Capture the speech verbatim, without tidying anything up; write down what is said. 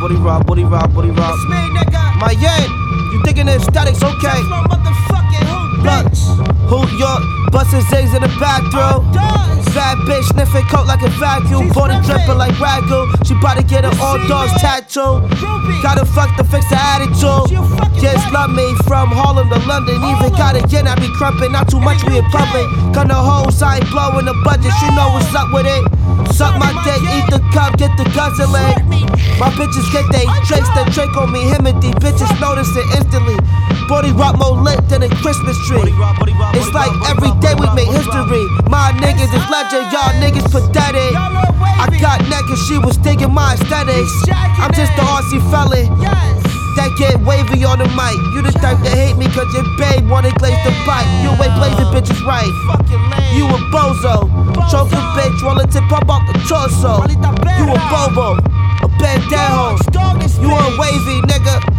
booty rock, booty rock, booty rock. It's me, nigga. My yen, you thinking the aesthetics, okay. Teflon motherfucking who, Look, bitch. who York, bustin' zigs in the bathroom. Does. Bad bitch sniffing coat like a vacuum. She's Body ripping. dripping like ragu. She bout to get her You all see dogs me? tattoo. Ruby. Gotta fuck to fix the attitude. She a fucking Just buddy. love me from Harlem to London. Even got Harlem. again, I be crumpin'. Not too In much, the we in U K. public. Gun the hoes, I ain't blowing the budget. She know what's up with it. Suck my Sorry, my dick, kid. eat the cup, get the guzzling. Sweat me. My bitches get they I trace know. that trick on me. Him and these bitches notice it instantly. Body rock more lit than a Christmas tree. It's like every day we make history. My niggas is legend, y'all niggas pathetic. Y'all look I wavy. got neck and she was digging my aesthetics. Shagging I'm just the it. R C fella Yes. that get wavy on the mic. You the type to hate me cause your babe wanna glaze the bite. You ain't blazing bitches right. Fucking lame. You a bozo. Choke a bitch, roll a tip up off the torso. Maldita You a perra. bobo, a pendejo. Dogs, dog is You a bitch. wavy nigga.